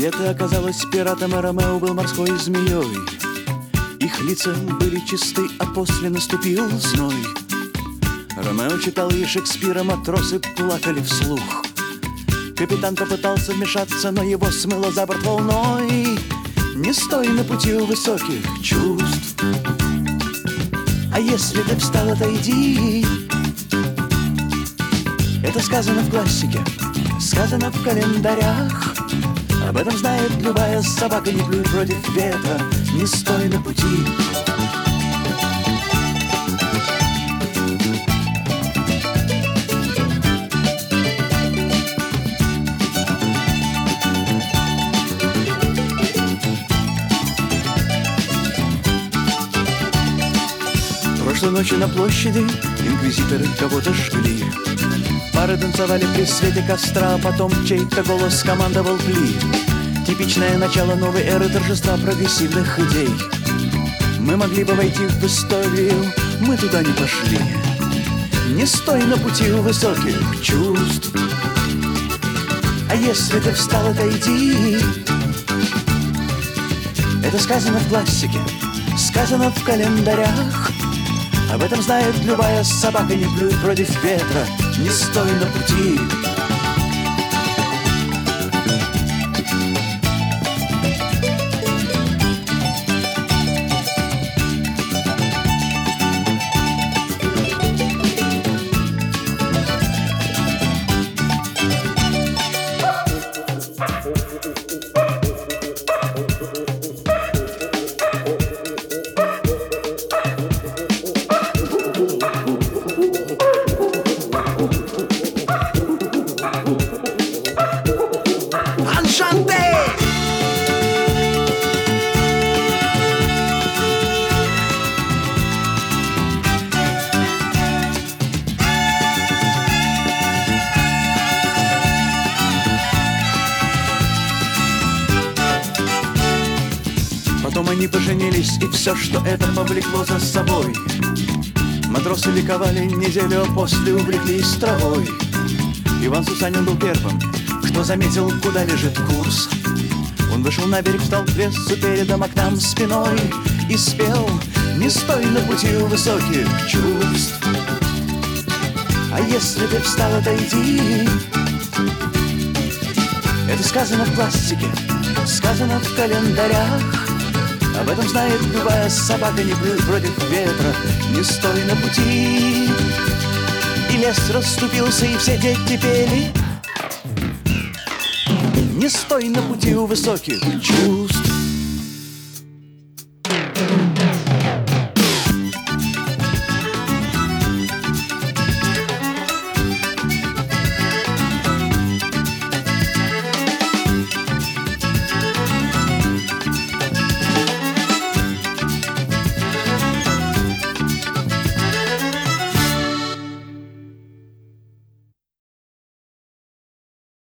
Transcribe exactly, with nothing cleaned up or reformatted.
Джульетта оказалась пиратом, а Ромео был морской змеей. Их лица были чисты, а после наступил зной. Ромео читал ей Шекспира, матросы плакали вслух. Капитан попытался вмешаться, но его смыло за борт волной. Не стой на пути у высоких чувств, а если ты встал, отойди. Это сказано в классике, сказано в календарях. Об этом знает любая собака, не плюй против ветра, не стой на пути. Прошлой ночью на площади инквизиторы кого-то жгли. Пары танцевали при свете костра, а потом чей-то голос командовал «Пли». Типичное начало новой эры торжества прогрессивных идей. Мы могли бы войти в историю, мы туда не пошли. Не стой на пути у высоких чувств, а если ты встал, отойди. Это сказано в классике, сказано в календарях. Об этом знает любая собака, не плюй против ветра, не стой на пути. Потом они поженились, и все, что это повлекло за собой. Матросы ликовали неделю, а после увлеклись травой. Иван Сусанин был первым, кто заметил, куда лежит курс. Он вышел на берег, встал в лесу передом окнам спиной и спел: не стой на пути у высоких чувств, а если ты встал, отойди. Это сказано в классике, сказано в календарях. Об этом знает любая собака, не плюй против ветра, не стой на пути. И лес расступился, и все дети пели: не стой на пути у высоких чувств,